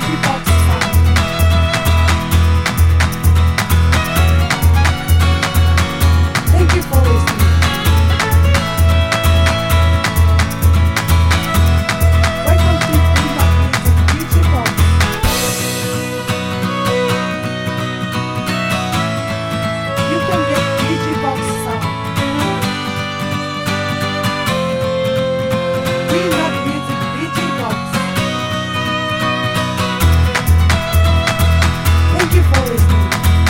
Digibox sound. Thank you for listening. Welcome to Freemark Music Digibox. You can get Digibox sound. Freemark Music Digibox. Thank you for listening.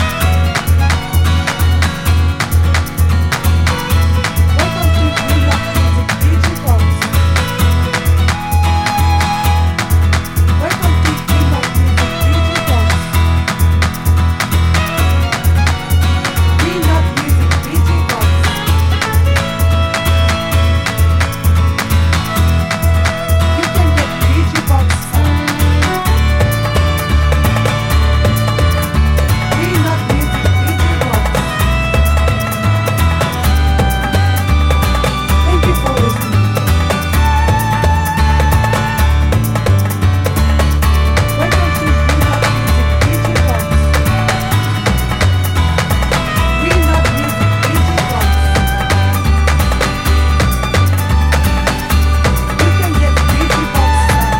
Welcome to Freemark Music Digibox. Welcome to Freemark Music Digibox. Freemark Music Digibox. You can get Digibox sound. Freemark Music Digibox. Thank you for listening. Welcome to Freemark Music Digibox. Freemark Music Digibox. You can get Digibox sound.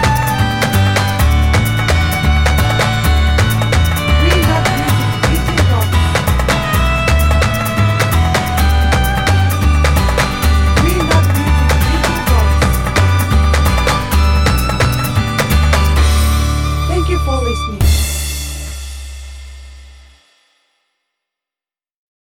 Freemark Music Digibox. Freemark Music Digibox. Thank you for listening.